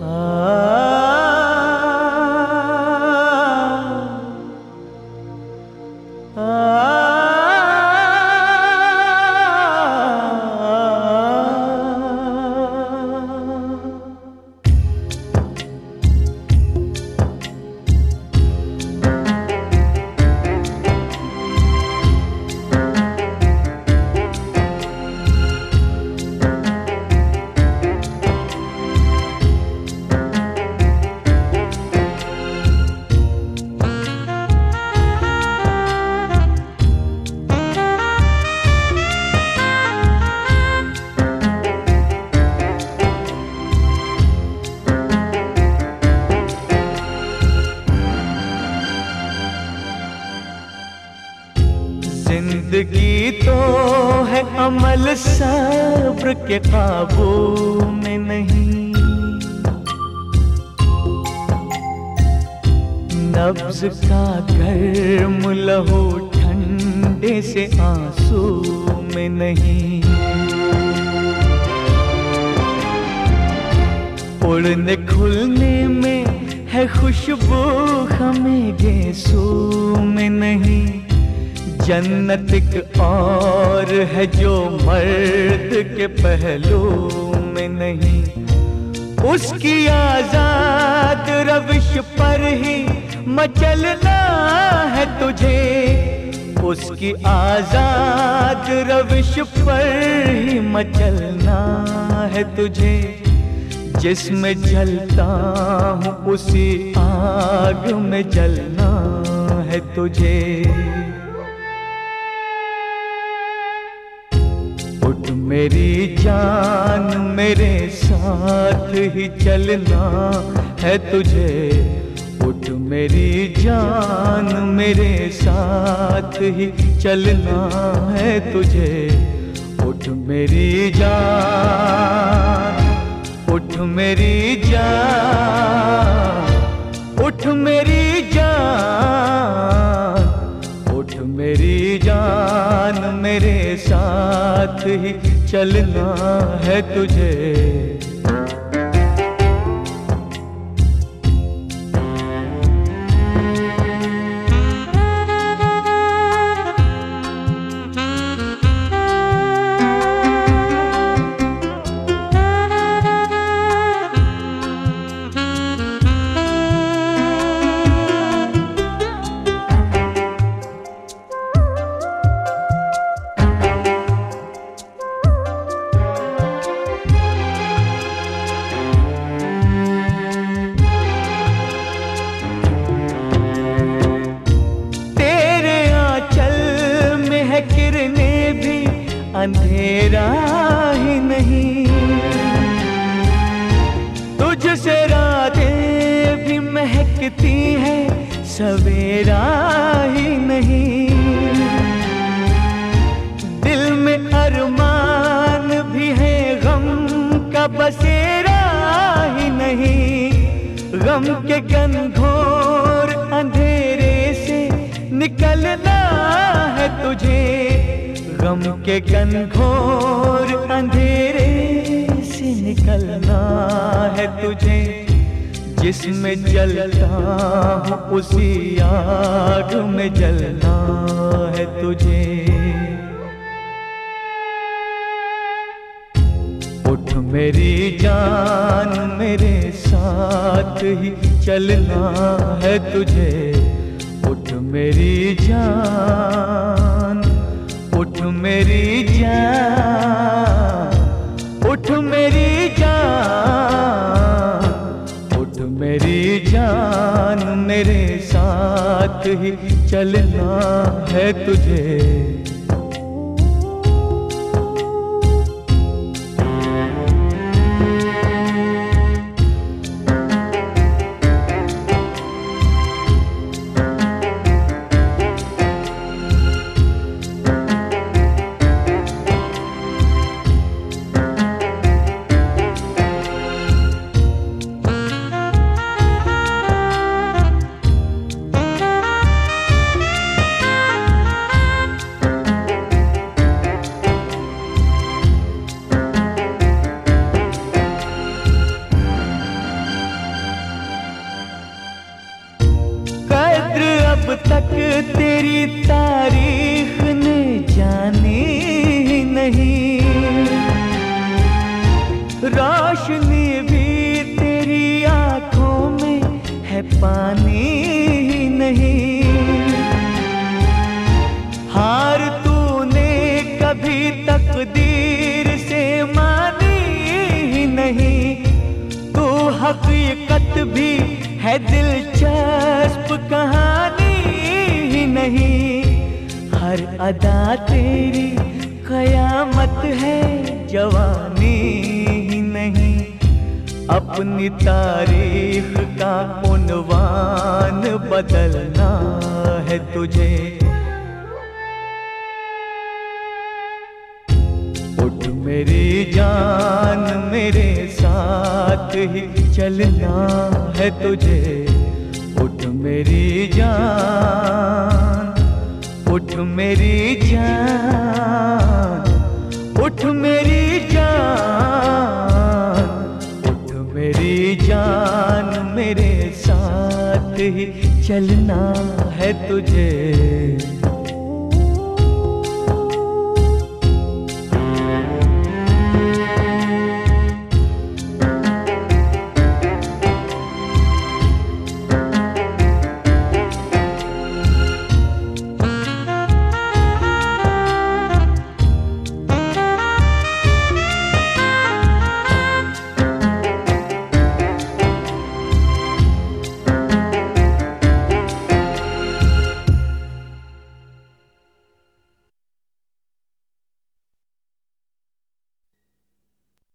जिंदगी तो है अमल सब्र के काबू में नहीं, नब्ज का गर्म लहू ठंडे से आंसू में नहीं, उड़ने खुलने में है खुशबू हमें गेसू में नहीं, जन्नत एक और है जो मर्द के पहलू में नहीं, उसकी आजाद रविश पर ही मचलना है तुझे, उसकी आजाद रविश पर ही मचलना है तुझे, जिसमें जलता हूँ उसी आग में जलना है तुझे। उठ मेरी जान मेरे साथ ही चलना है तुझे, उठ मेरी जान मेरे साथ ही चलना है तुझे, उठ मेरी जान, उठ मेरी जान, उठ मेरी जान, उठ मेरी जान मेरे साथ ही चलना है तुझे। अंधेरा ही नहीं, तुझसे रातें भी महकती हैं, सवेरा ही नहीं, दिल में अरमान भी है गम का बसेरा ही नहीं, गम के घनघोर अंधेरे से निकलना है तुझे, गम के घनघोर अंधेरे से निकलना है तुझे, जिसमें जलता हूँ उसी आग में जलना है तुझे। उठ मेरी जान मेरे साथ ही चलना है तुझे, उठ मेरी जान, उठ मेरी जान, उठ मेरी जान, उठ मेरी जान मेरे साथ ही चलना है तुझे। तक तेरी तारीख ने जानी ही नहीं, रोशनी भी तेरी आंखों में है, पानी ही नहीं। हार तूने कभी तकदीर से मानी ही नहीं, तू हकीकत भी है दिलचस्प कहानी ही नहीं। हर अदा तेरी कयामत है, जवानी ही नहीं। अपनी तारीख का उन्वान बदलना है तुझे। उठ मेरी जान, मेरे साथ ही चलना है तुझे। उठ मेरी जान, उठ मेरी जान, उठ मेरी जान, उठ मेरी जान, मेरे साथ ही चलना है तुझे।